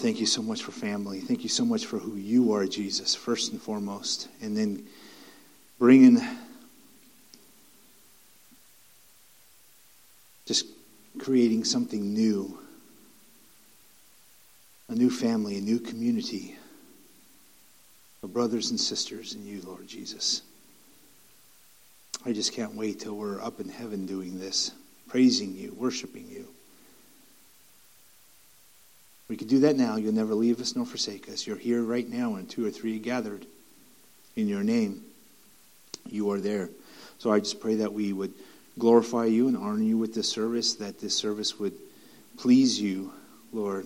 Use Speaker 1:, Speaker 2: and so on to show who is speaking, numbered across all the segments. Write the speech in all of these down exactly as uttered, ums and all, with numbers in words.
Speaker 1: Thank you so much for family. Thank you so much for who you are, Jesus, first and foremost. And then bringing, just creating something new. A new family, a new community of brothers and sisters in you, Lord Jesus. I just can't wait till we're up in heaven doing this, praising you, worshiping you. We can do that now. You'll never leave us nor forsake us. You're here right now, and two or three gathered in your name. You are there. So I just pray that we would glorify you and honor you with this service, that this service would please you, Lord.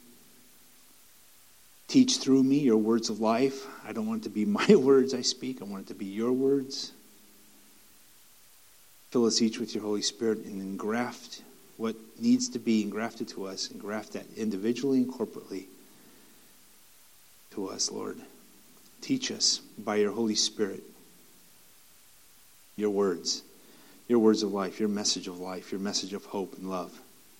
Speaker 1: Teach through me your words of life. I don't want it to be my words I speak. I want it to be your words. Fill us each with your Holy Spirit and engraft what needs to be engrafted to us, and graft that individually and corporately to us, Lord. Teach us by your Holy Spirit your words, your words of life, your message of life, your message of hope and love.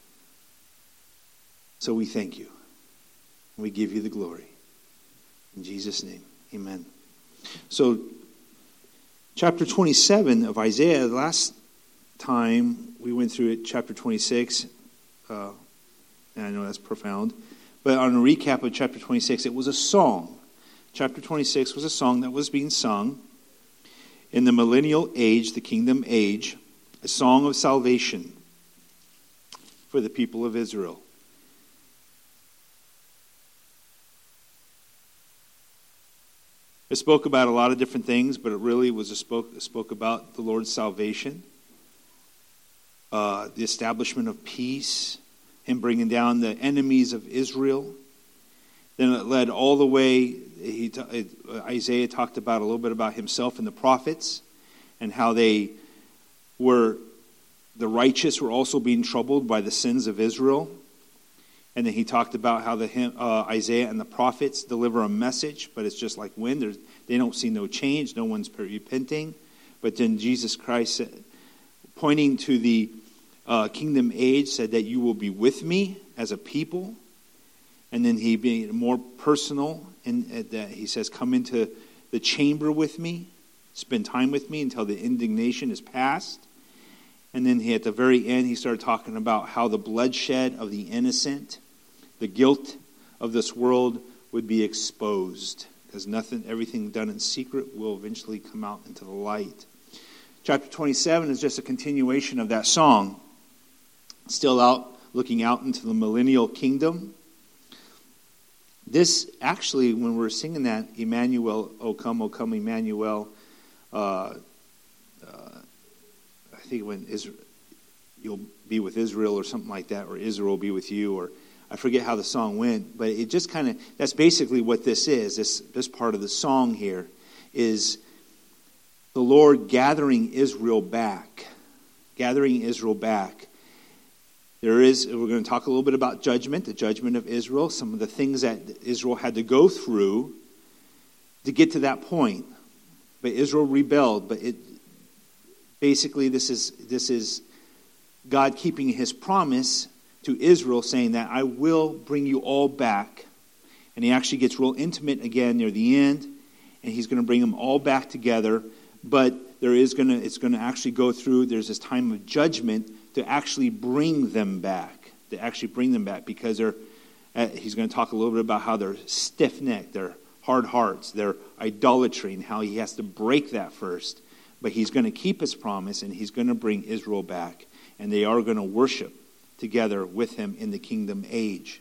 Speaker 1: So we thank you. We give you the glory. In Jesus' name, amen. So, chapter twenty-seven of Isaiah, the last time we went through it, chapter twenty-six, uh, and I know that's profound, but on a recap of chapter twenty-six, it was a song. Chapter twenty-six was a song that was being sung in the millennial age, the kingdom age, a song of salvation for the people of Israel. It spoke about a lot of different things, but it really was a spoke, it spoke about the Lord's salvation. Uh, the establishment of peace, him bringing down the enemies of Israel. Then it led all the way, he, Isaiah talked about a little bit about himself and the prophets, and how they were, the righteous were also being troubled by the sins of Israel. And then he talked about how the uh, Isaiah and the prophets deliver a message, but it's just like wind. There's, they don't see no change. No one's repenting. But then Jesus Christ, pointing to the Uh, kingdom age, said that you will be with me as a people. And then he being more personal, and uh, that he says, come into the chamber with me, spend time with me until the indignation is past. And then he, at the very end, he started talking about how the bloodshed of the innocent, the guilt of this world would be exposed, because nothing, everything done in secret will eventually come out into the light. Chapter twenty-seven is just a continuation of that song. Still out, looking out into the millennial kingdom. This, actually, when we're singing that, Emmanuel, O come, O come, Emmanuel, uh, uh, I think when Israel, you'll be with Israel or something like that, or Israel will be with you, or I forget how the song went, but it just kind of, that's basically what this is. This, this part of the song here is the Lord gathering Israel back, gathering Israel back. There is, we're going to talk a little bit about judgment, the judgment of Israel, some of the things that Israel had to go through to get to that point. But Israel rebelled. But it basically this is this is God keeping his promise to Israel, saying that I will bring you all back. And he actually gets real intimate again near the end, and he's going to bring them all back together. But there is going to it's going to actually go through. There's this time of judgment to actually bring them back, to actually bring them back, because they're. Uh, he's going to talk a little bit about how they're stiff-necked, they're hard hearts, they're idolatry, and how he has to break that first. But he's going to keep his promise, and he's going to bring Israel back, and they are going to worship together with him in the kingdom age.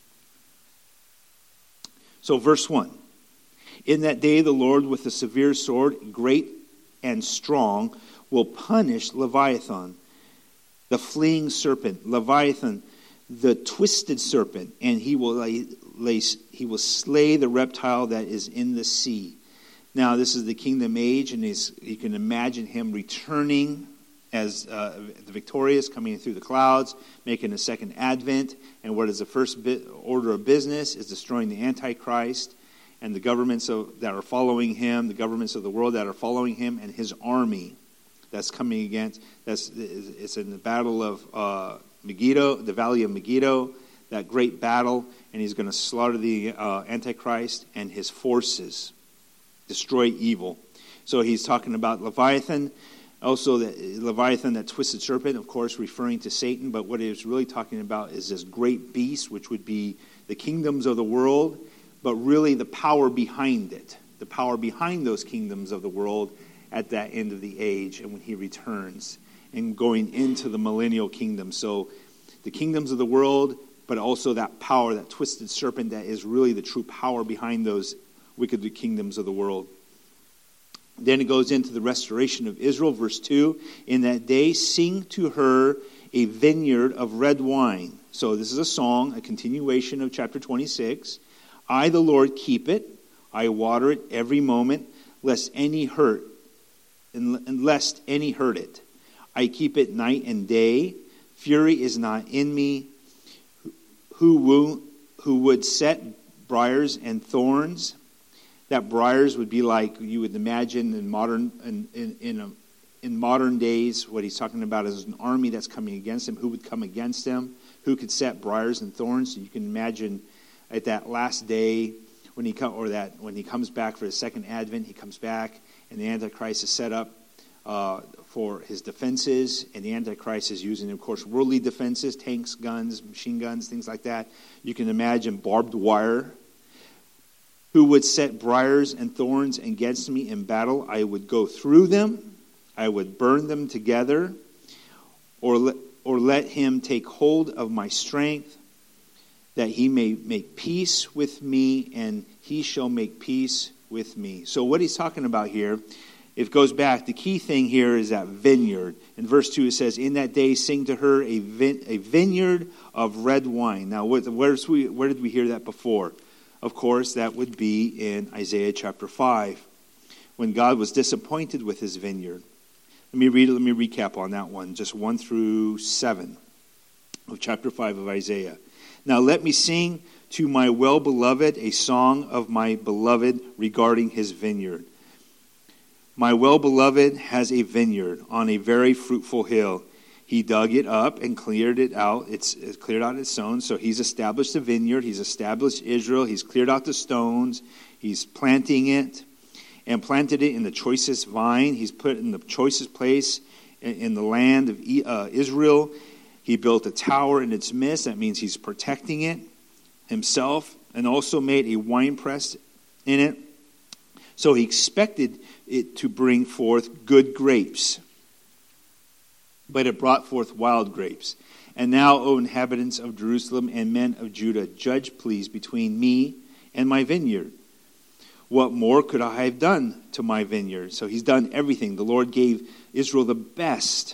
Speaker 1: So, verse one: in that day, the Lord with a severe sword, great and strong, will punish Leviathan, the fleeing serpent, Leviathan, the twisted serpent, and he will lay, lay, he will slay the reptile that is in the sea. Now, this is the kingdom age, and he's, you can imagine him returning as uh, the victorious, coming through the clouds, making a second advent. And what is the first bit, order of business is destroying the Antichrist and the governments of, that are following him, the governments of the world that are following him, and his army that's coming against. That's it's in the battle of uh, Megiddo, the Valley of Megiddo. that great battle, and he's going to slaughter the uh, Antichrist and his forces, destroy evil. So he's talking about Leviathan, also the Leviathan, that twisted serpent, of course, referring to Satan. But what he's really talking about is this great beast, which would be the kingdoms of the world, but really the power behind it, the power behind those kingdoms of the world at that end of the age and when he returns and going into the millennial kingdom. So the kingdoms of the world, but also that power, that twisted serpent that is really the true power behind those wicked kingdoms of the world. Then it goes into the restoration of Israel, verse two. In that day, sing to her a vineyard of red wine. So this is a song, a continuation of chapter twenty-six. I, the Lord, keep it. I water it every moment, lest any hurt, and lest any hurt it. I keep it night and day. Fury is not in me. Who will, who would set briars and thorns? That briars would be like you would imagine in modern in in in, a, in modern days. What he's talking about is an army that's coming against him. Who would come against him? Who could set briars and thorns? So you can imagine at that last day when he come, or that when he comes back for his second advent, he comes back and the Antichrist is set up uh, for his defenses, and the Antichrist is using, of course, worldly defenses, tanks, guns, machine guns, things like that. You can imagine barbed wire. Who would set briars and thorns against me in battle? I would go through them. I would burn them together. Or let, or let him take hold of my strength, that he may make peace with me, and he shall make peace with me. So what he's talking about here, it goes back. The key thing here is that vineyard. In verse two it says, in that day sing to her a, vin- a vineyard of red wine. Now where's we, where did we hear that before? Of course, that would be in Isaiah chapter five, when God was disappointed with his vineyard. Let me read it, let me recap on that one, just one through seven of chapter five of Isaiah. Now let me sing to my well-beloved a song of my beloved regarding his vineyard. My well-beloved has a vineyard on a very fruitful hill. He dug it up and cleared it out. It's, it's cleared out its stones. So he's established a vineyard. He's established Israel. He's cleared out the stones. He's planting it and planted it in the choicest vine. He's put it in the choicest place in, in the land of uh, Israel. He built a tower in its midst. That means he's protecting it himself, and also made a winepress in it. So he expected it to bring forth good grapes, but it brought forth wild grapes. And now, O inhabitants of Jerusalem and men of Judah, judge please between me and my vineyard. What more could I have done to my vineyard? So he's done everything. The Lord gave Israel the best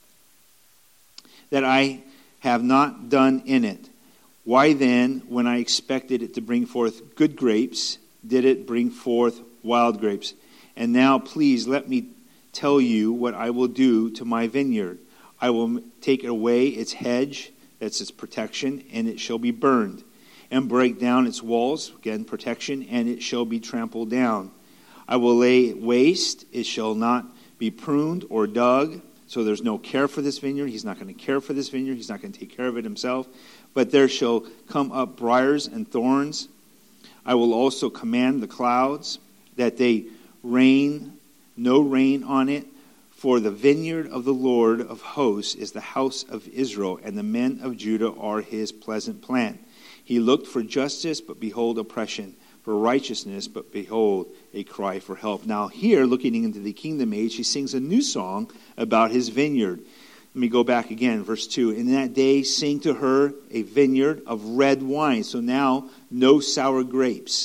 Speaker 1: that I have not done in it. Why then, when I expected it to bring forth good grapes, did it bring forth wild grapes? And now, please, let me tell you what I will do to my vineyard. I will take away its hedge, that's its protection, and it shall be burned, and break down its walls, again, protection, and it shall be trampled down. I will lay it waste, it shall not be pruned or dug. So there's no care for this vineyard. He's not going to care for this vineyard. He's not going to take care of it himself. But there shall come up briars and thorns. I will also command the clouds that they rain, no rain on it. For the vineyard of the Lord of hosts is the house of Israel, and the men of Judah are his pleasant plant. He looked for justice, but behold oppression. For righteousness, but behold, a cry for help. Now here, looking into the kingdom age, he sings a new song about his vineyard. Let me go back again, verse two. In that day, sing to her a vineyard of red wine. So now, no sour grapes.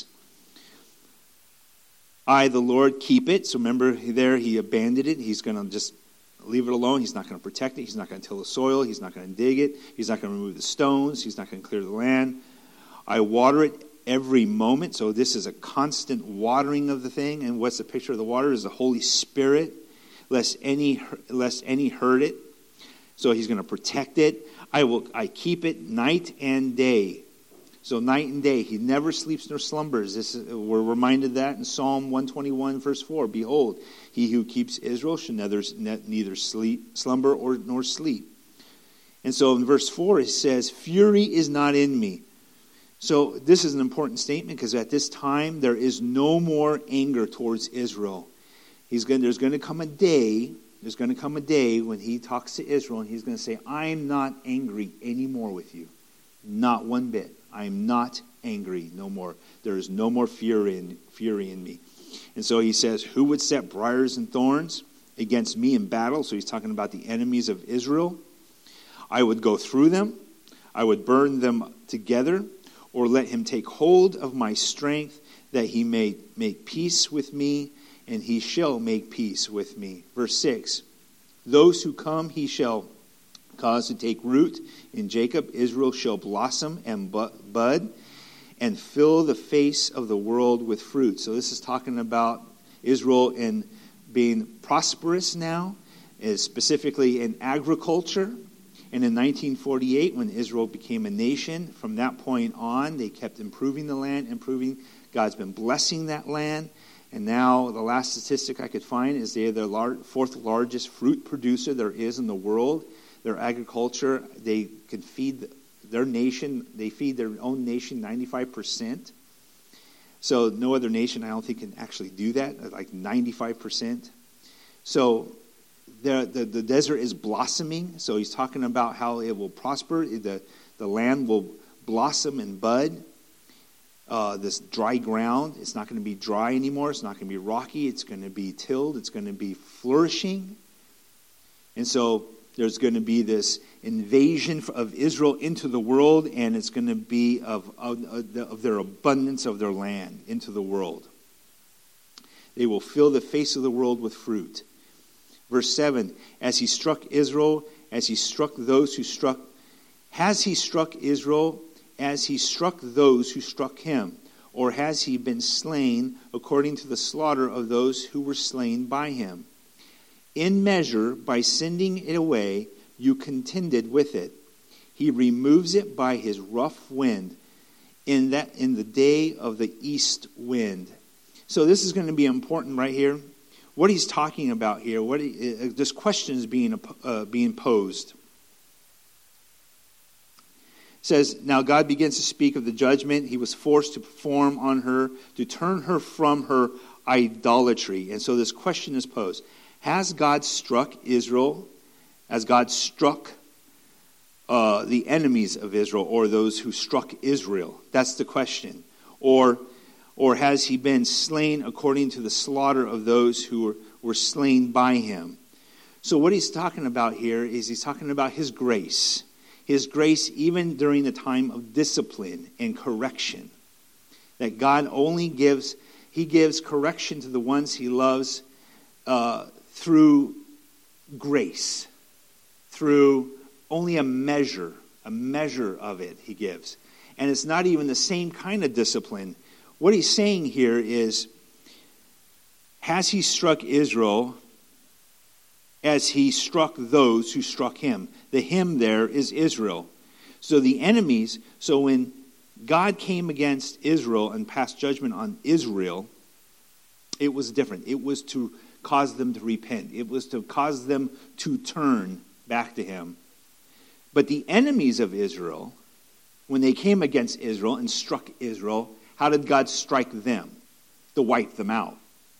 Speaker 1: I, the Lord, keep it. So remember there, he abandoned it. He's going to just leave it alone. He's not going to protect it. He's not going to till the soil. He's not going to dig it. He's not going to remove the stones. He's not going to clear the land. I water it every moment. So this is a constant watering of the thing. And what's the picture of the water? Is the Holy Spirit, lest any lest any hurt it. So he's going to protect it. I will I keep it night and day. So night and day, he never sleeps nor slumbers. This is, we're reminded that in Psalm one twenty-one, verse four. Behold, he who keeps Israel shall neither, neither sleep, slumber or nor sleep. And so in verse four it says, fury is not in me. So this is an important statement because at this time there is no more anger towards Israel. He's going, there's going to come a day, there's going to come a day when he talks to Israel and he's going to say, I'm not angry anymore with you. Not one bit. I'm not angry no more. There is no more fury in, fury in me. And so he says, who would set briars and thorns against me in battle? So he's talking about the enemies of Israel. I would go through them. I would burn them together, or let him take hold of my strength, that he may make peace with me, and he shall make peace with me. Verse six, those who come he shall cause to take root in Jacob. Israel shall blossom and bud, and fill the face of the world with fruit. So this is talking about Israel in being prosperous now, is specifically in agriculture. And in nineteen forty-eight, when Israel became a nation, from that point on, they kept improving the land, improving. God's been blessing that land. And now the last statistic I could find is they're the lar- fourth largest fruit producer there is in the world. Their agriculture, they could feed their nation, they feed their own nation ninety-five percent. So no other nation, I don't think, can actually do that, like ninety-five percent. So the, the, the desert is blossoming. So he's talking about how it will prosper. The, the land will blossom and bud. Uh, this dry ground, it's not going to be dry anymore. It's not going to be rocky. It's going to be tilled. It's going to be flourishing. And so there's going to be this invasion of Israel into the world, and it's going to be of, of, of their abundance of their land into the world. They will fill the face of the world with fruit. Verse seven, as he struck Israel, as he struck those who struck, has he struck Israel as he struck those who struck him? Or has he been slain according to the slaughter of those who were slain by him? In measure, by sending it away, you contended with it. He removes it by his rough wind, in that in the day of the east wind. So this is going to be important right here. What he's talking about here, what he, uh, this question is being uh, being posed. It says, now God begins to speak of the judgment he was forced to perform on her, to turn her from her idolatry. And so this question is posed. Has God struck Israel? Has God struck uh, the enemies of Israel, or those who struck Israel? That's the question. Or Or has he been slain according to the slaughter of those who were, were slain by him? So what he's talking about here is he's talking about his grace. His grace even during the time of discipline and correction. That God only gives, he gives correction to the ones he loves uh, through grace. Through only a measure, a measure of it he gives. And it's not even the same kind of discipline. What he's saying here is, has he struck Israel as he struck those who struck him? The him there is Israel. So the enemies, so when God came against Israel and passed judgment on Israel, it was different. It was to cause them to repent. It was to cause them to turn back to him. But the enemies of Israel, when they came against Israel and struck Israel, how did God strike them? To wipe them out.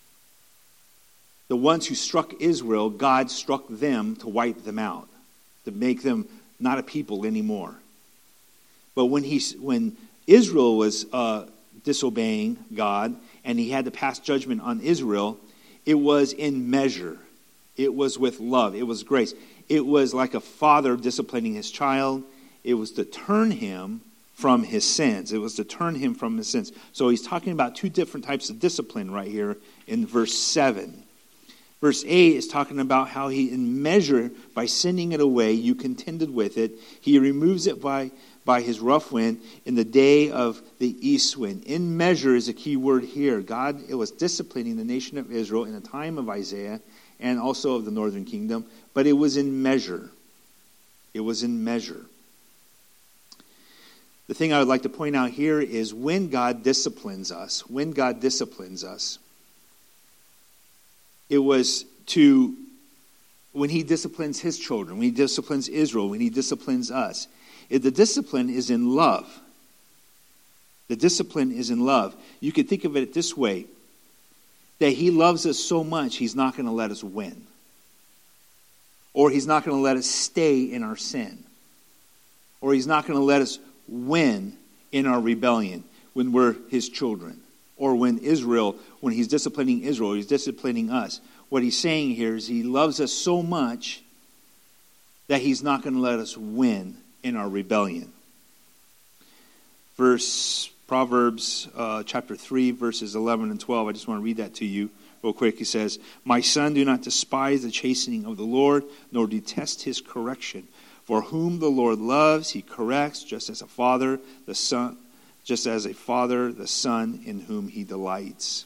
Speaker 1: The ones who struck Israel, God struck them to wipe them out. To make them not a people anymore. But when he, when Israel was uh, disobeying God, and he had to pass judgment on Israel, it was in measure. It was with love. It was grace. It was like a father disciplining his child. It was to turn him from his sins. It was to turn him from his sins. So he's talking about two different types of discipline right here in verse seven. Verse eight is talking about how he, in measure, by sending it away, you contended with it. He removes it by, by his rough wind in the day of the east wind. In measure is a key word here. God, it was disciplining the nation of Israel in the time of Isaiah and also of the northern kingdom, but it was in measure. It was in measure. The thing I would like to point out here is when God disciplines us, when God disciplines us, it was to when he disciplines his children, when he disciplines Israel, when he disciplines us. It, the discipline is in love. The discipline is in love. You could think of it this way, that he loves us so much, he's not going to let us win. Or he's not going to let us stay in our sin. Or he's not going to let us win in our rebellion when we're his children. Or when Israel, when he's disciplining Israel, he's disciplining us. What he's saying here is he loves us so much that he's not going to let us win in our rebellion. Verse Proverbs uh, chapter three, verses eleven and twelve. I just want to read that to you real quick. He says, "My son, do not despise the chastening of the Lord, nor detest his correction. For whom the Lord loves, he corrects, just as a father, the son, just as a father, the son in whom he delights."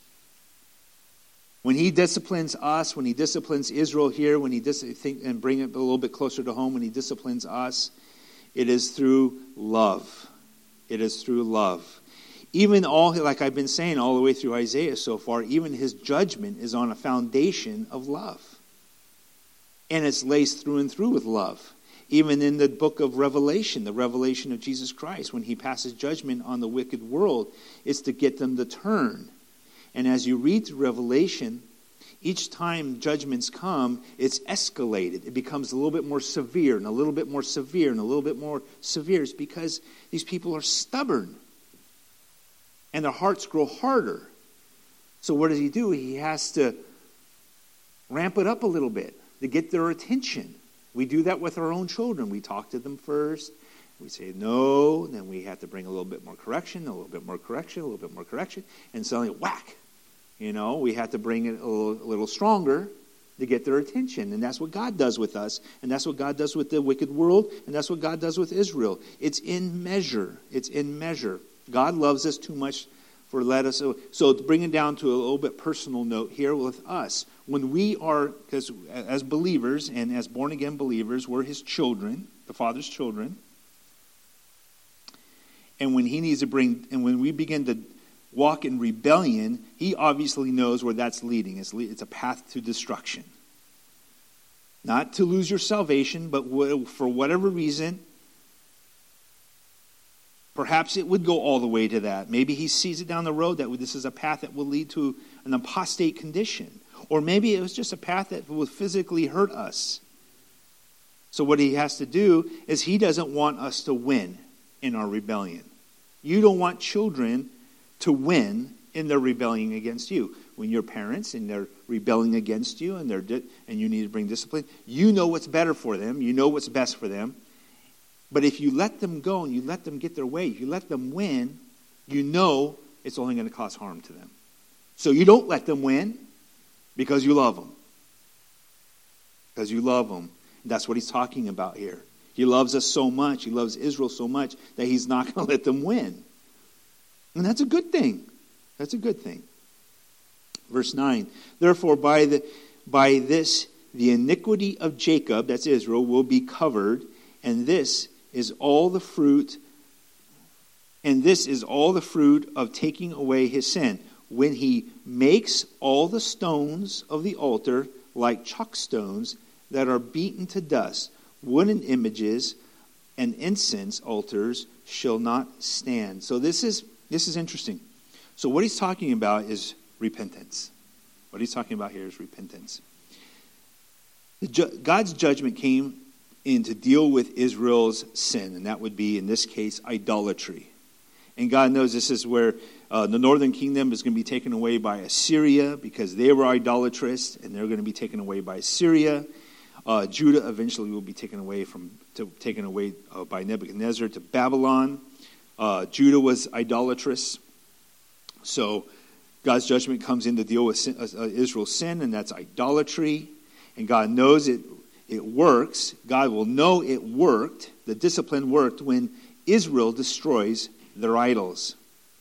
Speaker 1: When he disciplines us, when he disciplines Israel here, when he dis- think, and bring it a little bit closer to home, when he disciplines us, it is through love. It is through love. Even all, like I've been saying all the way through Isaiah so far, even his judgment is on a foundation of love. And it's laced through and through with love. Even in the book of Revelation, the revelation of Jesus Christ, when he passes judgment on the wicked world, it's to get them to turn. And as you read through Revelation, each time judgments come, it's escalated. It becomes a little bit more severe and a little bit more severe and a little bit more severe. It's because these people are stubborn. And their hearts grow harder. So what does he do? He has to ramp it up a little bit to get their attention. We do that with our own children. We talk to them first. We say no. Then we have to bring a little bit more correction, a little bit more correction, a little bit more correction. And suddenly, whack. You know, we have to bring it a little, a little stronger to get their attention. And that's what God does with us. And that's what God does with the wicked world. And that's what God does with Israel. It's in measure. It's in measure. God loves us too much for let us. So to bring it down to a little bit personal note here with us. When we are, because as believers and as born-again believers, we're his children, the Father's children. And when he needs to bring, and when we begin to walk in rebellion, he obviously knows where that's leading. It's, it's a path to destruction. Not to lose your salvation, but for whatever reason, perhaps it would go all the way to that. Maybe he sees it down the road that this is a path that will lead to an apostate condition. Or maybe it was just a path that will physically hurt us. So what he has to do is he doesn't want us to win in our rebellion. You don't want children to win in their rebellion against you. When you're parents and they're rebelling against you and they're di- and you need to bring discipline, you know what's better for them. You know what's best for them. But if you let them go and you let them get their way, if you let them win, you know it's only going to cause harm to them. So you don't let them win because you love them. Because you love them. That's what he's talking about here. He loves us so much, he loves Israel so much, that he's not going to let them win. And that's a good thing. That's a good thing. Verse nine, therefore by the by this the iniquity of Jacob, that's Israel, will be covered, and this is all the fruit, and this is all the fruit of taking away his sin, when he makes all the stones of the altar like chalk stones that are beaten to dust. Wooden images and incense altars shall not stand. So this is this is interesting. So what he's talking about is repentance. What he's talking about here is repentance. The ju- God's judgment came in to deal with Israel's sin, and that would be, in this case, idolatry. And God knows this is where uh, the northern kingdom is going to be taken away by Assyria because they were idolatrous, and they're going to be taken away by Assyria. Uh, Judah eventually will be taken away from to, taken away uh, by Nebuchadnezzar to Babylon. Uh, Judah was idolatrous, so God's judgment comes in to deal with sin, uh, Israel's sin, and that's idolatry. And God knows it. It works. God will know it worked. The discipline worked when Israel destroys their idols.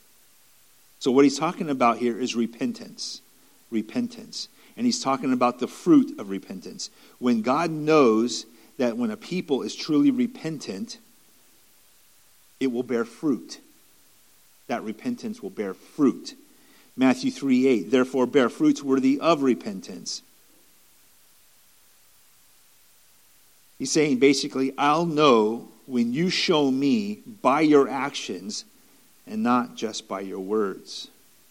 Speaker 1: So what he's talking about here is repentance. Repentance. And he's talking about the fruit of repentance. When God knows that when a people is truly repentant, it will bear fruit. That repentance will bear fruit. Matthew three eight, therefore bear fruits worthy of repentance. He's saying basically, I'll know when you show me by your actions and not just by your words.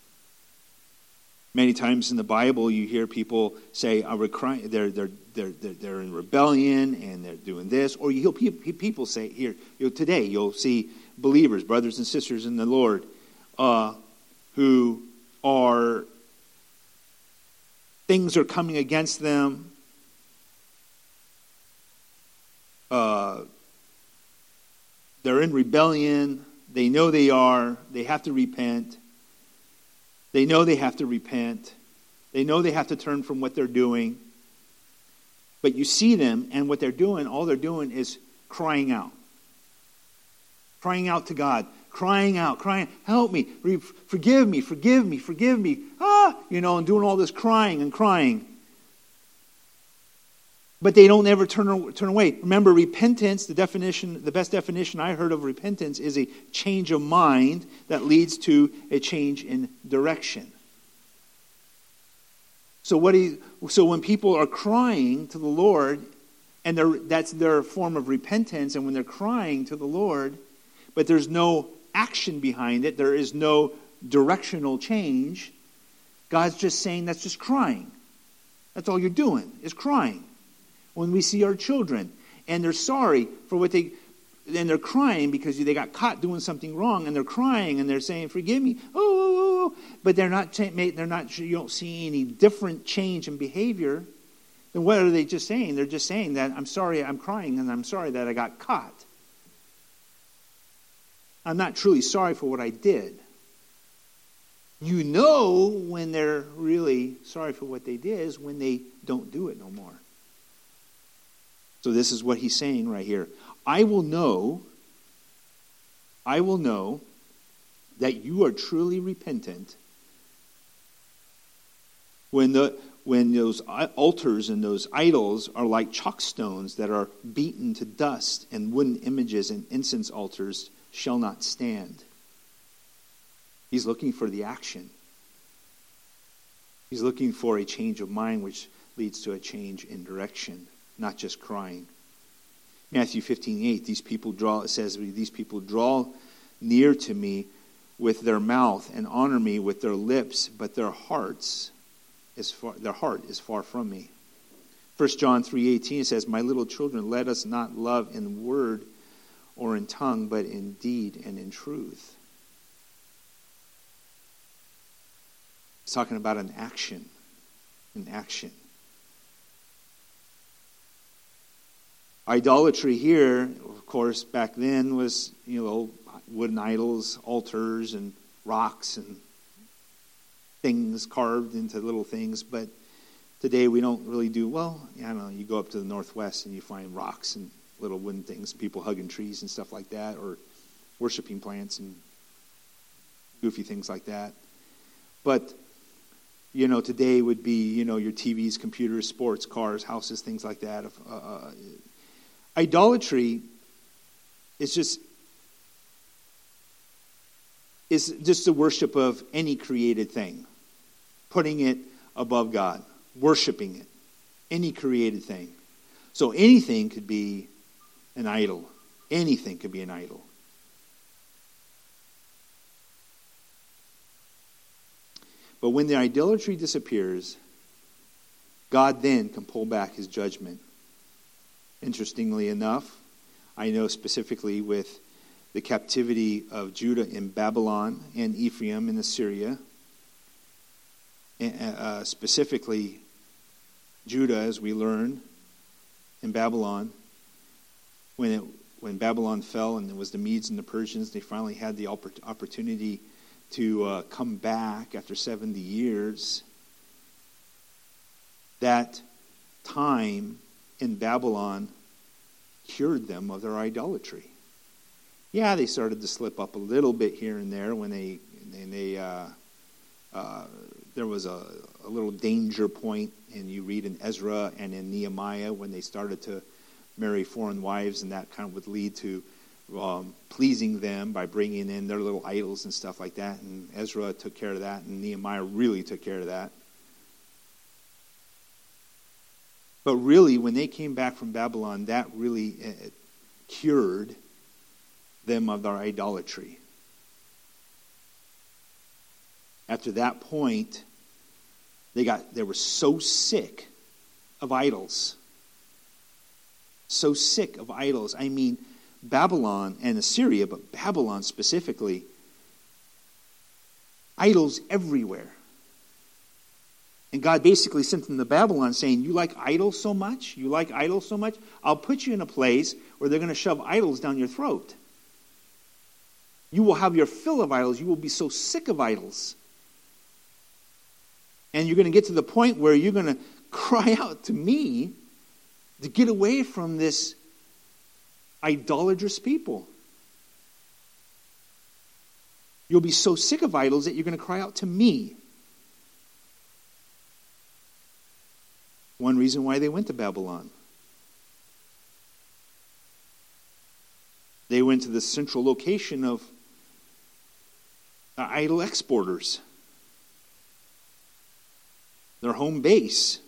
Speaker 1: Many times in the Bible, you hear people say, "Are we crying?" They're they're they're they're they're in rebellion and they're doing this, or you hear people say here, you know, today you'll see believers, brothers and sisters in the Lord, uh, who are things are coming against them. Uh, they're in rebellion. They know they are. They have to repent. They know they have to repent. They know they have to turn from what they're doing. But you see them, and what they're doing, all they're doing is crying out. Crying out to God. Crying out, crying, help me, forgive me, forgive me, forgive me. Ah, you know, and doing all this crying and crying. But they don't ever turn, turn away. Remember, repentance, the definition, the best definition I heard of repentance is a change of mind that leads to a change in direction. So what he, so when people are crying to the Lord, and that's their form of repentance, and when they're crying to the Lord, but there's no action behind it, there is no directional change, God's just saying that's just crying. That's all you're doing, is crying. When we see our children and they're sorry for what they, and they're crying because they got caught doing something wrong, and they're crying and they're saying, "Forgive me," oh, oh, oh, but they're not, they're not. You don't see any different change in behavior. Then what are they just saying? They're just saying that I'm sorry, I'm crying, and I'm sorry that I got caught. I'm not truly sorry for what I did. You know when they're really sorry for what they did is when they don't do it no more. So this is what he's saying right here. I will know, I will know that you are truly repentant when the when those altars and those idols are like chalk stones that are beaten to dust, and wooden images and incense altars shall not stand. He's looking for the action. He's looking for a change of mind, which leads to a change in direction. Not just crying. Matthew fifteen eight, these people draw, it says, these people draw near to me with their mouth and honor me with their lips, but their hearts is far, their heart is far from me. First John three eighteen says, my little children, let us not love in word or in tongue, but in deed and in truth. It's talking about an action. An action. Idolatry here, of course, back then was, you know, wooden idols, altars, and rocks and things carved into little things. But today we don't really do, well, I don't know, you go up to the Northwest and you find rocks and little wooden things, people hugging trees and stuff like that, or worshiping plants and goofy things like that. But, you know, today would be, you know, your T Vs, computers, sports, cars, houses, things like that. Uh, Idolatry is just is just the worship of any created thing, putting it above God, worshiping it, any created thing. So anything could be an idol. Anything could be an idol. But when the idolatry disappears, God then can pull back his judgment. Interestingly enough, I know specifically with the captivity of Judah in Babylon and Ephraim in Assyria, uh, specifically Judah, as we learn in Babylon, when it, when Babylon fell and it was the Medes and the Persians, they finally had the opportunity to uh, come back after seventy years. That time in Babylon cured them of their idolatry. Yeah, they started to slip up a little bit here and there when they, and they uh, uh, there was a, a little danger point, and you read in Ezra and in Nehemiah when they started to marry foreign wives, and that kind of would lead to um, pleasing them by bringing in their little idols and stuff like that. And Ezra took care of that, and Nehemiah really took care of that. But really, when they came back from Babylon, that really uh, cured them of their idolatry. After that point, they got they were so sick of idols. So sick of idols. I mean, Babylon and Assyria, but Babylon specifically, idols everywhere. And God basically sent them to Babylon saying, you like idols so much? You like idols so much? I'll put you in a place where they're going to shove idols down your throat. You will have your fill of idols. You will be so sick of idols. And you're going to get to the point where you're going to cry out to me to get away from this idolatrous people. You'll be so sick of idols that you're going to cry out to me. One reason why they went to Babylon. They went to the central location of the idol exporters. Their home base.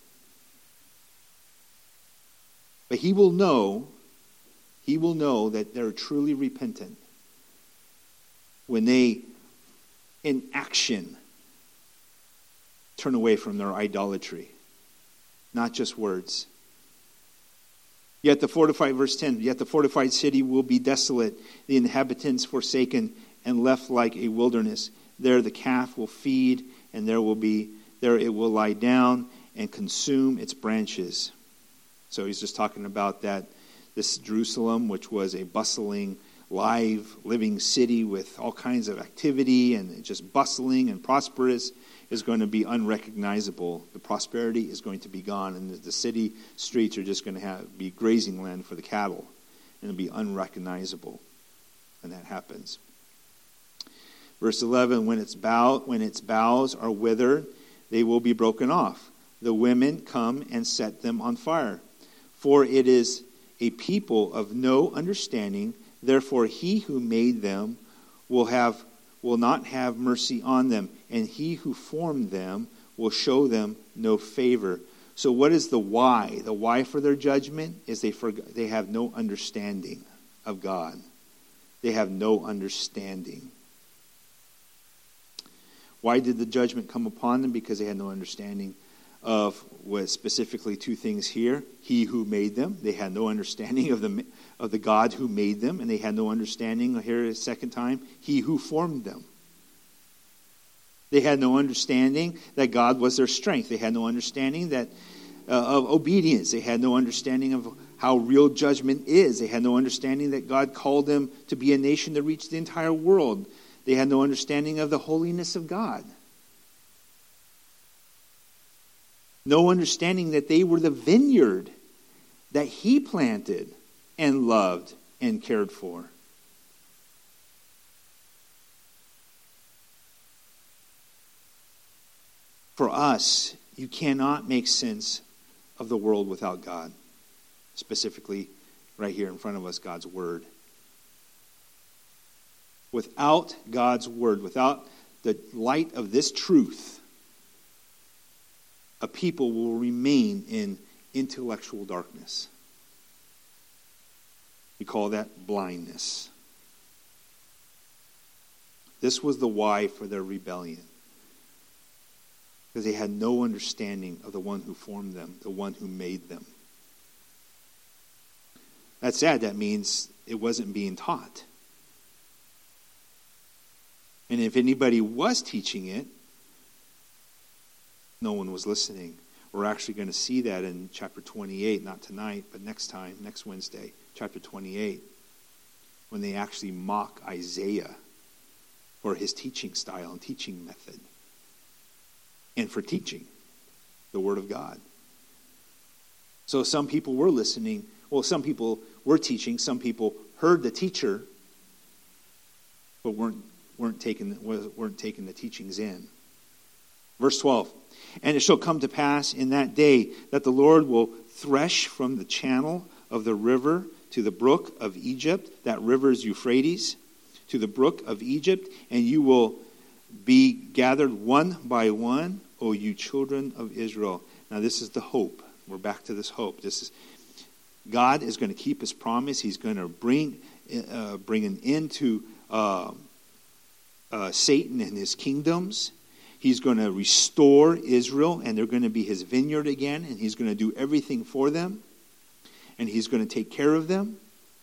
Speaker 1: But he will know, he will know that they're truly repentant when they, in action, turn away from their idolatry. Not just words. Yet the fortified, verse ten, yet the fortified city will be desolate, the inhabitants forsaken and left like a wilderness. There the calf will feed, and there will be there it will lie down and consume its branches. So he's just talking about that this Jerusalem, which was a bustling, live, living city with all kinds of activity and just bustling and prosperous, is going to be unrecognizable. The prosperity is going to be gone, and the city streets are just going to have, be grazing land for the cattle, and it'll be unrecognizable when that happens. Verse eleven, when its bough, when its boughs are withered, they will be broken off. The women come and set them on fire. For it is a people of no understanding, therefore he who made them will have will not have mercy on them, and he who formed them will show them no favor. So what is the why? The why for their judgment is they forg- they have no understanding of God. They have no understanding. Why did the judgment come upon them? Because they had no understanding of what specifically two things here. He who made them. They had no understanding of the of the God who made them, and they had no understanding, here a second time, he who formed them. They had no understanding that God was their strength. They had no understanding that uh, of obedience. They had no understanding of how real judgment is. They had no understanding that God called them to be a nation to reach the entire world. They had no understanding of the holiness of God. No understanding that they were the vineyard that he planted and loved and cared for. For us, you cannot make sense of the world without God. Specifically, right here in front of us, God's Word. Without God's Word, without the light of this truth, a people will remain in intellectual darkness. We call that blindness. This was the why for their rebellion. Because they had no understanding of the one who formed them, the one who made them. That's sad. That means it wasn't being taught. And if anybody was teaching it, no one was listening. We're actually going to see that in chapter twenty-eight, not tonight, but next time, next Wednesday, chapter twenty-eight, when they actually mock Isaiah for his teaching style and teaching method, and for teaching the Word of God. So some people were listening. Well, some people were teaching. Some people heard the teacher, but weren't weren't taking weren't taking the teachings in. Verse twelve. And it shall come to pass in that day that the Lord will thresh from the channel of the river to the brook of Egypt. That river is Euphrates. To the brook of Egypt. And you will be gathered one by one, O you children of Israel. Now this is the hope We're back to this hope. This is God is going to keep his promise. He's going to bring uh, bring an end to uh, uh, Satan and his kingdoms. He's going to restore Israel, and they're going to be his vineyard again, and he's going to do everything for them, and he's going to take care of them.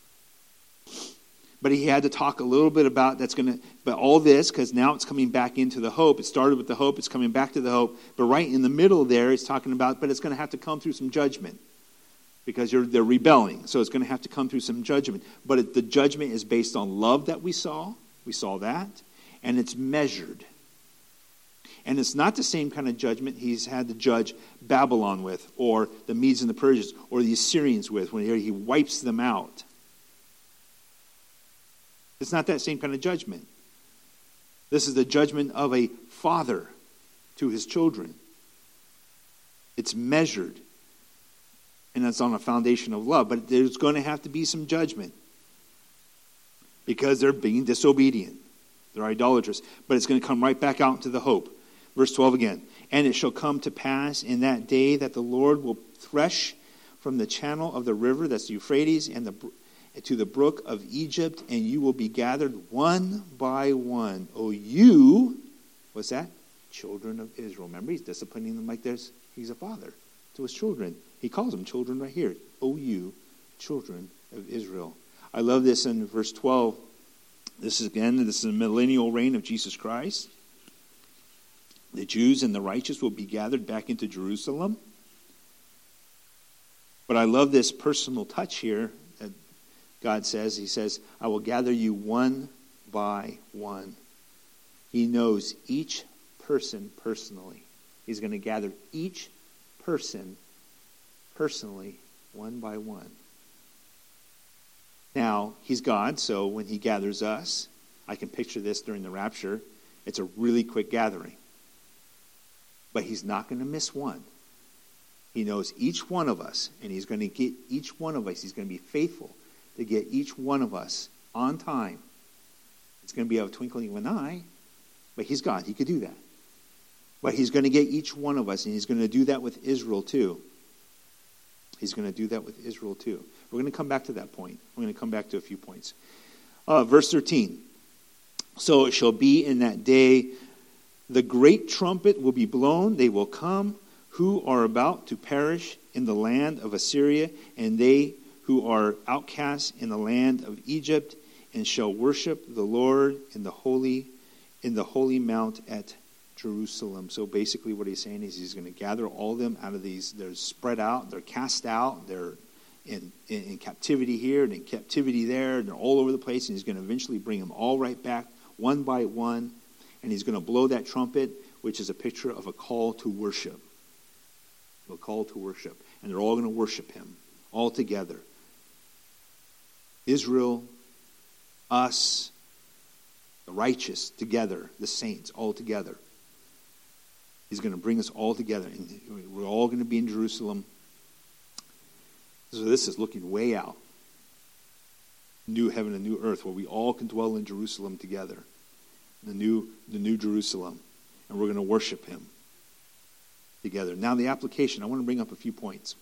Speaker 1: But he had to talk a little bit about that's going to, but all this, because now it's coming back into the hope. It started with the hope, it's coming back to the hope. But right in the middle there, it's talking about, but it's going to have to come through some judgment. Because you're, they're rebelling. So it's going to have to come through some judgment. But it, the judgment is based on love that we saw. We saw that. And it's measured. And it's not the same kind of judgment he's had to judge Babylon with, or the Medes and the Persians, or the Assyrians with, when he wipes them out. It's not that same kind of judgment. This is the judgment of a father to his children. It's measured. And it's on a foundation of love. But there's going to have to be some judgment. Because they're being disobedient. They're idolatrous. But it's going to come right back out into the hope. Verse twelve again. And it shall come to pass in that day that the Lord will thresh from the channel of the river, that's the Euphrates, and the to the brook of Egypt, and you will be gathered one by one. O you, what's that? Children of Israel. Remember, he's disciplining them like this. He's a father to his children. He calls them children right here. O you, children of Israel. I love this in verse twelve. This is again, this is the millennial reign of Jesus Christ. The Jews and the righteous will be gathered back into Jerusalem. But I love this personal touch here that God says. He says, I will gather you one by one. He knows each person personally. He's going to gather each person personally, one by one. Now, he's God, so when he gathers us, I can picture this during the rapture, it's a really quick gathering. But he's not going to miss one. He knows each one of us, and he's going to get each one of us, he's going to be faithful to get each one of us on time. It's going to be a twinkling of an eye, but he's God. He could do that. But he's going to get each one of us, and he's going to do that with Israel too. He's going to do that with Israel too. We're going to come back to that point. We're going to come back to a few points. Uh, verse thirteen. So it shall be in that day, the great trumpet will be blown. They will come who are about to perish in the land of Assyria, and they who are outcasts in the land of Egypt, and shall worship the Lord in the holy, in the holy mount at Jerusalem. So basically what he's saying is he's going to gather all of them out of these. They're spread out. They're cast out. They're in, in, in captivity here and in captivity there. And they're all over the place. And he's going to eventually bring them all right back one by one. And he's going to blow that trumpet, which is a picture of a call to worship. A call to worship. And they're all going to worship him all together. Israel, us, the righteous together, the saints all together. He's going to bring us all together. And we're all going to be in Jerusalem. So this is looking way out. New heaven and new earth where we all can dwell in Jerusalem together. The new, the new Jerusalem. And we're going to worship him together. Now the application. I want to bring up a few points.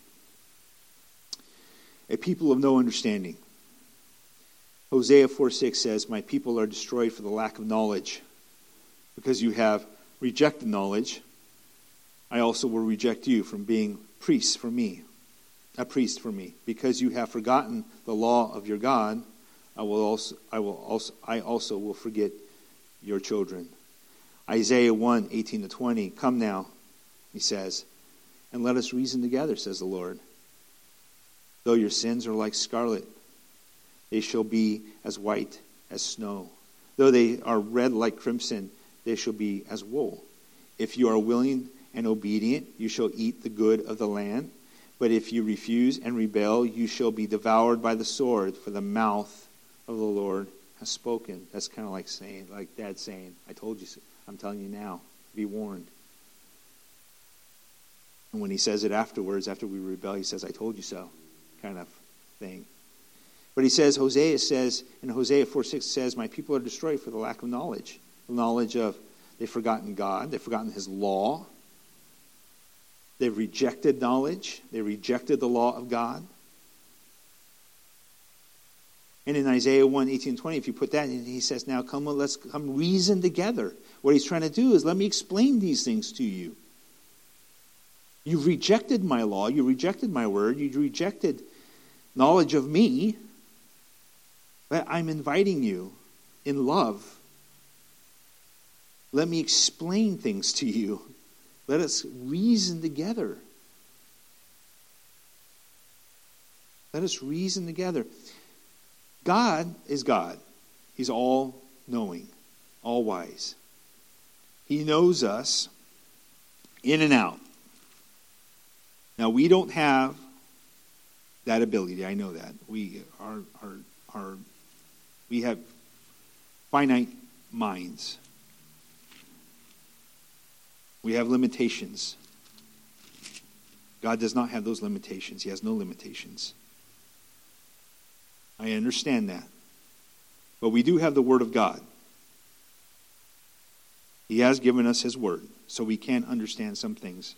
Speaker 1: A people of no understanding. Hosea four six says, my people are destroyed for the lack of knowledge. Because you have rejected knowledge, I also will reject you from being priests for me. A priest for me. Because you have forgotten the law of your God, I will also I will also I also will forget your children. Isaiah one eighteen to twenty. Come now, he says, and let us reason together, says the Lord. Though your sins are like scarlet, they shall be as white as snow. Though they are red like crimson, they shall be as wool. If you are willing and obedient, you shall eat the good of the land. But if you refuse and rebel, you shall be devoured by the sword, for the mouth of the Lord has spoken. That's kind of like saying, like Dad saying, I told you so. I'm telling you now. Be warned. And when he says it afterwards, after we rebel, he says, I told you so, kind of thing. But he says, Hosea says, in Hosea four six says, my people are destroyed for the lack of knowledge. The knowledge of, they've forgotten God. They've forgotten his law. They've rejected knowledge. They rejected the law of God. And in Isaiah one, eighteen, twenty, if you put that in, he says, now come, let's come reason together. What he's trying to do is let me explain these things to you. You've rejected my law. You rejected my word. You rejected knowledge of me. But I'm inviting you in love. Let me explain things to you. Let us reason together. Let us reason together. God is God. He's all-knowing, all-wise. He knows us in and out. Now, we don't have that ability. I know that. We are, are, are, we have finite minds. We have limitations. God does not have those limitations. He has no limitations. I understand that. But we do have the Word of God. He has given us His Word, so we can understand some things.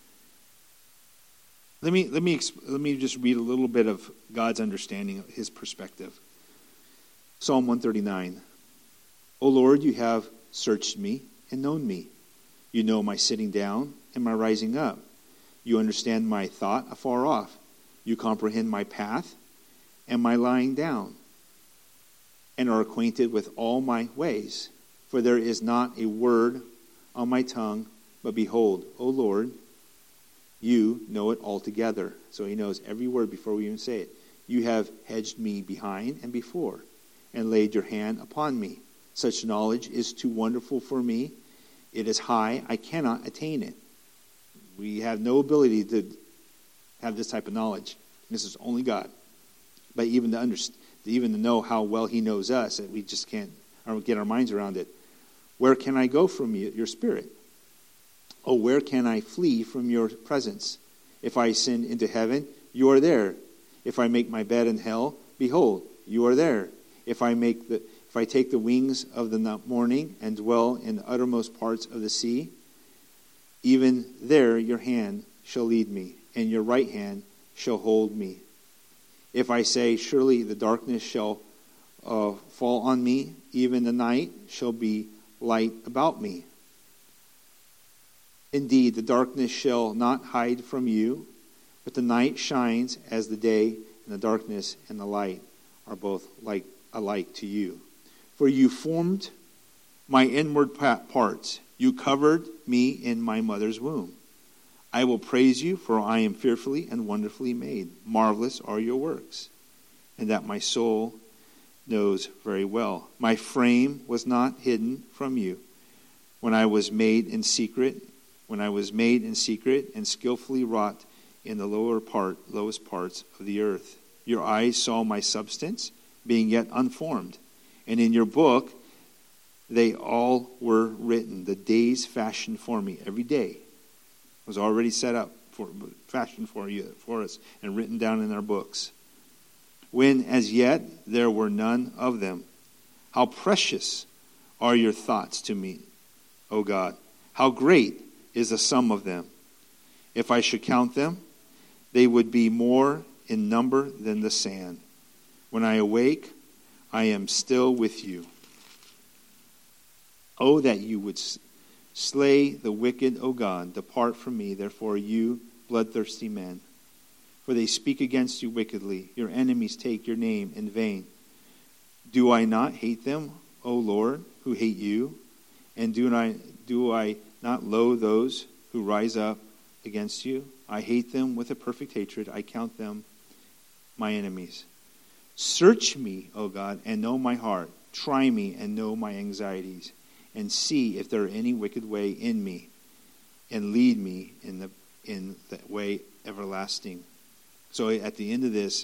Speaker 1: Let me, let me, let me just read a little bit of God's understanding, His perspective. Psalm one thirty-nine. O Lord, you have searched me and known me. You know my sitting down and my rising up. You understand my thought afar off. You comprehend my path and my lying down, and are acquainted with all my ways. For there is not a word on my tongue, but behold, O Lord, you know it altogether. So he knows every word before we even say it. You have hedged me behind and before, and laid your hand upon me. Such knowledge is too wonderful for me. It is high, I cannot attain it. We have no ability to have this type of knowledge. This is only God. But even to understand, even to know how well He knows us, that we just can't get our minds around it. Where can I go from you, your Spirit? Oh, where can I flee from your presence? If I ascend into heaven, you are there. If I make my bed in hell, behold, you are there. If I make the if I take the wings of the morning and dwell in the uttermost parts of the sea, even there your hand shall lead me, and your right hand shall hold me. If I say, surely the darkness shall uh, fall on me, even the night shall be light about me. Indeed, the darkness shall not hide from you, but the night shines as the day, and the darkness and the light are both like alike to you. For you formed my inward parts. You covered me in my mother's womb. I will praise you, for I am fearfully and wonderfully made. Marvelous are your works, and that my soul knows very well. My frame was not hidden from you when I was made in secret, when I was made in secret and skillfully wrought in the lower part, lowest parts of the earth. Your eyes saw my substance, being yet unformed, and in your book they all were written. The days fashioned for me, every day was already set up for fashioned for you for us and written down in our books, when as yet there were none of them. How precious are your thoughts to me, O God! How great is the sum of them! If I should count them, they would be more in number than the sand. When I awake, I am still with you. Oh, that you would slay the wicked, O God. Depart from me, therefore, you bloodthirsty men. For they speak against you wickedly. Your enemies take your name in vain. Do I not hate them, O Lord, who hate you? And do I, do I not loathe those who rise up against you? I hate them with a perfect hatred. I count them my enemies. Search me, O God, and know my heart. Try me and know my anxieties, and see if there are any wicked way in me, and lead me in the in the way everlasting. So at the end of this,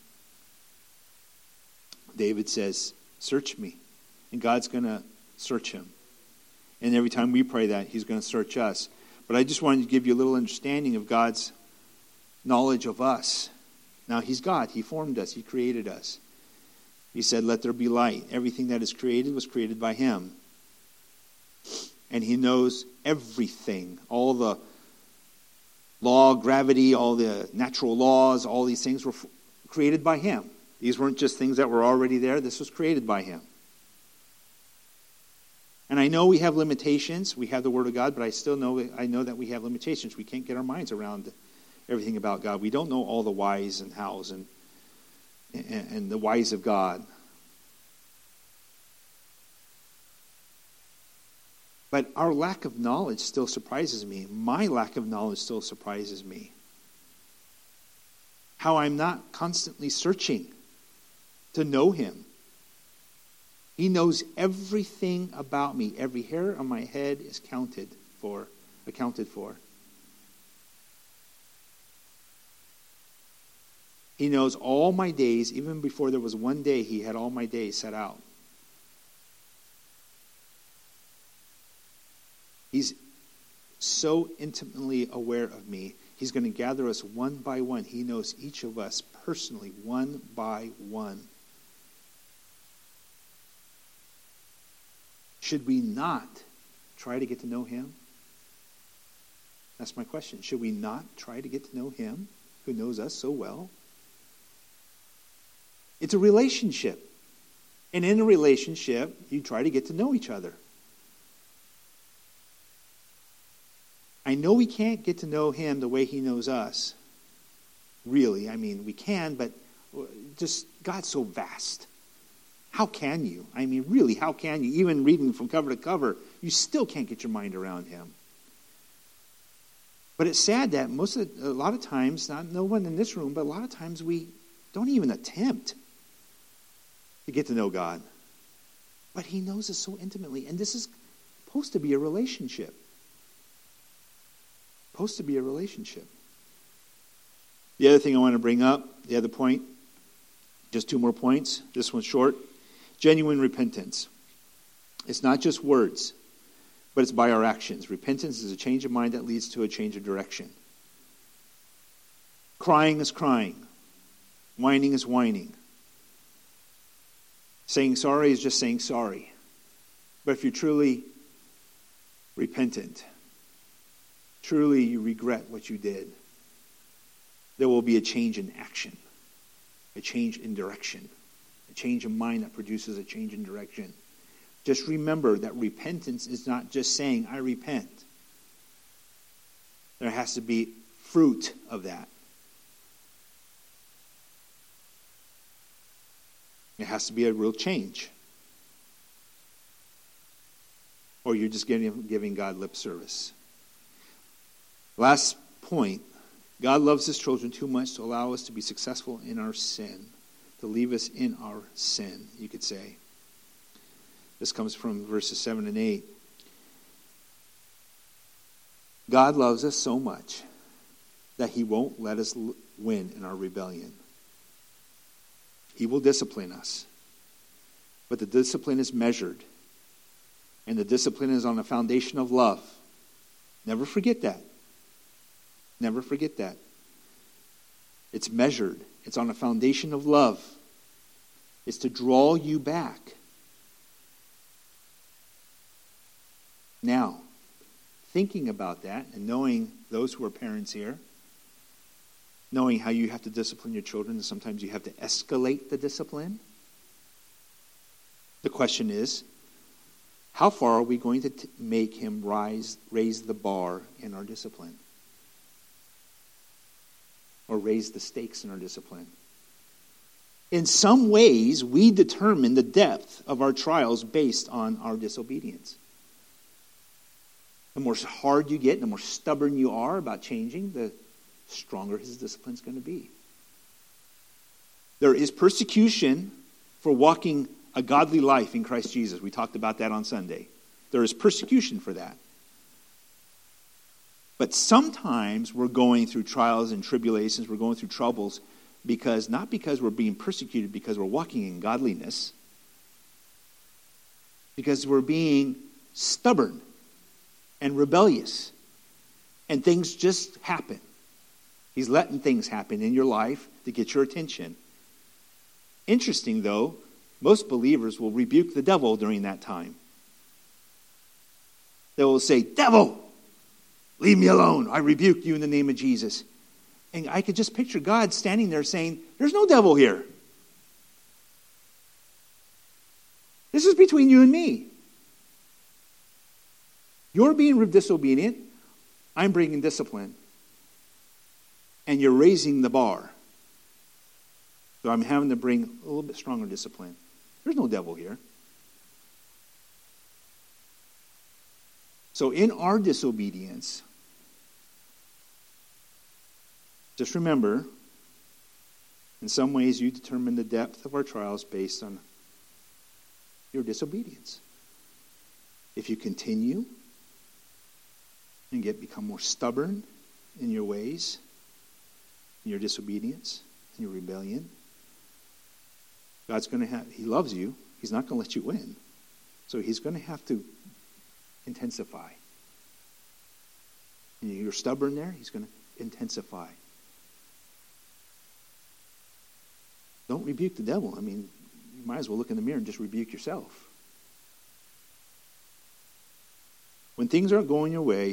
Speaker 1: David says, search me. And God's going to search him. And every time we pray that, he's going to search us. But I just wanted to give you a little understanding of God's knowledge of us. Now, he's God. He formed us. He created us. He said, let there be light. Everything that is created was created by him. And he knows everything. All the law, gravity, all the natural laws, all these things were f- created by him. These weren't just things that were already there. This was created by him. And I know we have limitations. We have the Word of God, but I still know I know that we have limitations. We can't get our minds around everything about God. We don't know all the whys and hows and, and, and the whys of God. But our lack of knowledge still surprises me. My lack of knowledge still surprises me. How I'm not constantly searching to know him. He knows everything about me. Every hair on my head is counted for, accounted for. He knows all my days. Even before there was one day, he had all my days set out. He's so intimately aware of me. He's going to gather us one by one. He knows each of us personally, one by one. Should we not try to get to know him? That's my question. Should we not try to get to know him who knows us so well? It's a relationship. And in a relationship, you try to get to know each other. I know we can't get to know him the way he knows us. Really, I mean, we can, but just God's so vast. How can you? I mean, really, how can you? Even reading from cover to cover, you still can't get your mind around him. But it's sad that most of the, a lot of times, not no one in this room, but a lot of times we don't even attempt to get to know God. But he knows us so intimately, and this is supposed to be a relationship. Supposed to be a relationship. The other thing I want to bring up, the other point, just two more points. This one's short. Genuine repentance. It's not just words, but it's by our actions. Repentance is a change of mind that leads to a change of direction. Crying is crying. Whining is whining. Saying sorry is just saying sorry. But if you're truly repentant, truly you regret what you did, there will be a change in action, a change in direction, a change of mind that produces a change in direction. Just remember that repentance is not just saying, I repent. There has to be fruit of that. It has to be a real change. Or you're just giving, giving God lip service. Last point. God loves his children too much to allow us to be successful in our sin. To leave us in our sin, you could say. This comes from verses seven and eight. God loves us so much that he won't let us win in our rebellion. He will discipline us. But the discipline is measured. And the discipline is on a foundation of love. Never forget that. Never forget that. It's measured. It's on a foundation of love. It's to draw you back. Now, thinking about that and knowing those who are parents here, knowing how you have to discipline your children, and sometimes you have to escalate the discipline. The question is, how far are we going to t- make him rise, raise the bar in our discipline? Or raise the stakes in our discipline? In some ways, we determine the depth of our trials based on our disobedience. The more hard you get, the more stubborn you are about changing, the stronger his discipline is going to be. There is persecution for walking a godly life in Christ Jesus. We talked about that on Sunday. There is persecution for that. But sometimes we're going through trials and tribulations, we're going through troubles, because not because we're being persecuted because we're walking in godliness, because we're being stubborn and rebellious, and things just happen. He's letting things happen in your life to get your attention. Interesting, though, most believers will rebuke the devil during that time. They will say, devil, Leave me alone. I rebuke you in the name of Jesus. And I could just picture God standing there saying, there's no devil here. This is between you and me. You're being disobedient. I'm bringing discipline. And you're raising the bar. So I'm having to bring a little bit stronger discipline. There's no devil here. So in our disobedience, just remember, in some ways you determine the depth of our trials based on your disobedience. If you continue and get become more stubborn in your ways, in your disobedience, in your rebellion, God's going to have, he loves you. He's not going to let you win. So he's going to have to intensify. And you're stubborn there, he's going to intensify. Don't rebuke the devil. I mean, you might as well look in the mirror and just rebuke yourself. When things aren't going your way,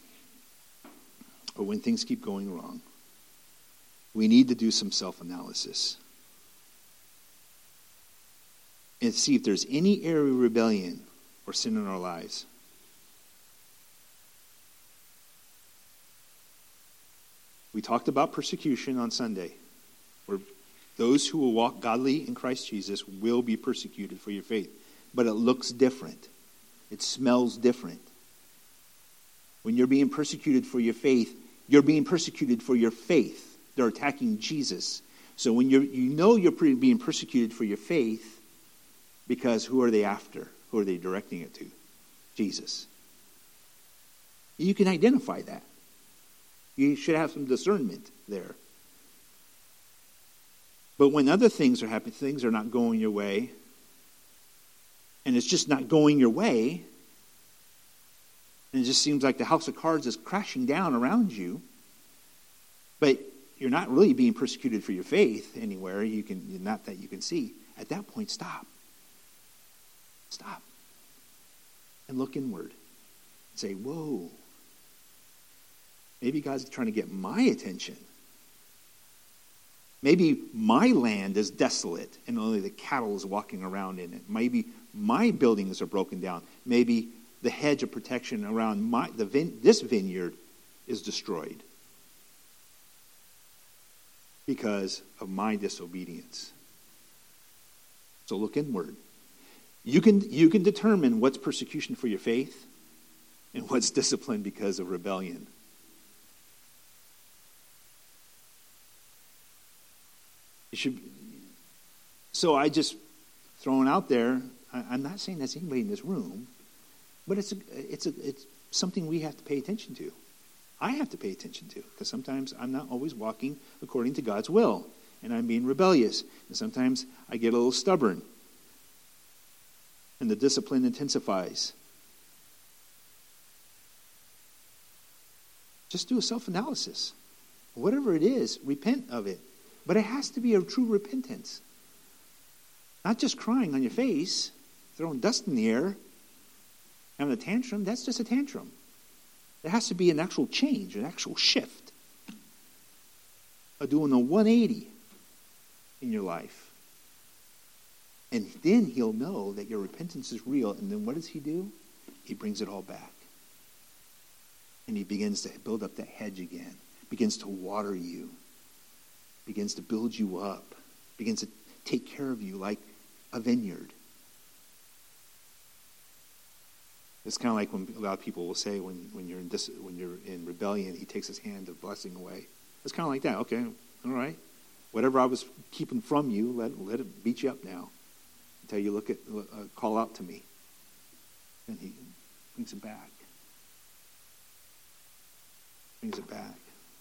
Speaker 1: or when things keep going wrong, we need to do some self-analysis. And see if there's any area of rebellion or sin in our lives. We talked about persecution on Sunday, where those who will walk godly in Christ Jesus will be persecuted for your faith. But it looks different. It smells different. When you're being persecuted for your faith, you're being persecuted for your faith. They're attacking Jesus. So when you're, you know you're being persecuted for your faith, because who are they after? Who are they directing it to? Jesus. You can identify that. You should have some discernment there. But when other things are happening, things are not going your way, and it's just not going your way, and it just seems like the house of cards is crashing down around you, but you're not really being persecuted for your faith anywhere, you can, not that you can see, at that point, stop. Stop. And look inward. And say, whoa. Maybe God's trying to get my attention. Maybe my land is desolate and only the cattle is walking around in it. Maybe my buildings are broken down. Maybe the hedge of protection around my the vine, this vineyard is destroyed because of my disobedience. So look inward. You can, you can determine what's persecution for your faith and what's discipline because of rebellion. You should. So I just throwing out there. I, I'm not saying that's anybody in this room, but it's a, it's a, it's something we have to pay attention to. I have to pay attention to because sometimes I'm not always walking according to God's will, and I'm being rebellious, and sometimes I get a little stubborn. And the discipline intensifies. Just do a self-analysis. Whatever it is, repent of it. But it has to be a true repentance. Not just crying on your face, throwing dust in the air, having a tantrum. That's just a tantrum. There has to be an actual change, an actual shift. Of doing a one eighty in your life. And then he'll know that your repentance is real. And then what does he do? He brings it all back. And he begins to build up that hedge again. Begins to water you. Begins to build you up. Begins to take care of you like a vineyard. It's kind of like when a lot of people will say when, when you're in dis, when you're in rebellion, he takes his hand of blessing away. It's kind of like that. Okay, all right. Whatever I was keeping from you, let, let it beat you up now. Until you look at, uh, call out to me. And he brings it back. Brings it back.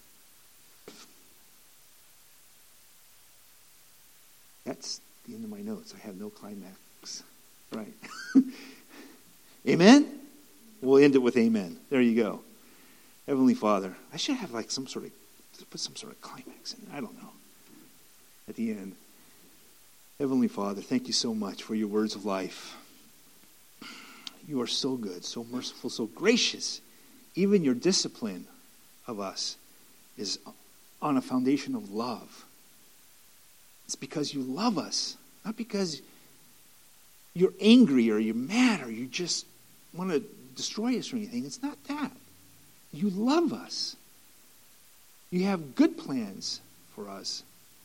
Speaker 1: That's the end of my notes. I have no climax. Right. Amen? We'll end it with amen. There you go. Heavenly Father. I should have like some sort of, put some sort of climax in it. I don't know. At the end. Heavenly Father, thank you so much for your words of life. You are so good, so merciful, so gracious even your discipline of us is on a foundation of love. It's because you love us, not because you're angry or you're mad or you just want to destroy us or anything. It's not that. You love us. You have good plans for us.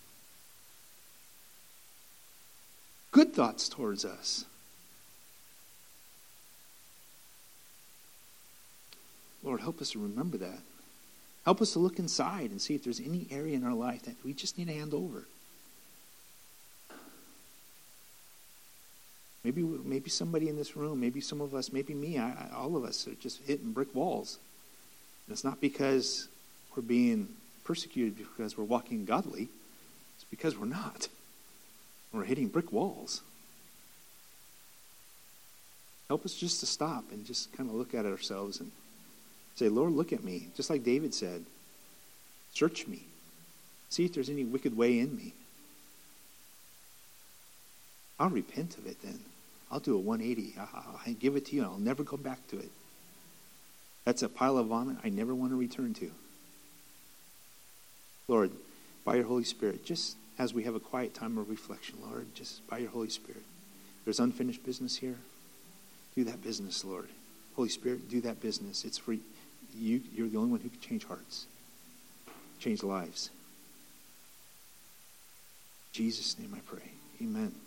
Speaker 1: Good thoughts towards us. Lord, help us to remember that. Help us to look inside and see if there's any area in our life that we just need to hand over. Maybe maybe somebody in this room, maybe some of us, maybe me, I, I, all of us are just hitting brick walls. And it's not because we're being persecuted because we're walking godly. It's because we're not. We're hitting brick walls. Help us just to stop and just kind of look at ourselves and say, Lord, look at me. Just like David said, search me. See if there's any wicked way in me. I'll repent of it then. I'll do a one eighty. I'll, I'll give it to you and I'll never go back to it. That's a pile of vomit I never want to return to. Lord, by your Holy Spirit, just as we have a quiet time of reflection, Lord, just by your Holy Spirit, there's unfinished business here. Do that business, Lord. Holy Spirit, do that business. It's for you. You're the only one who can change hearts, change lives. In Jesus' name I pray. Amen.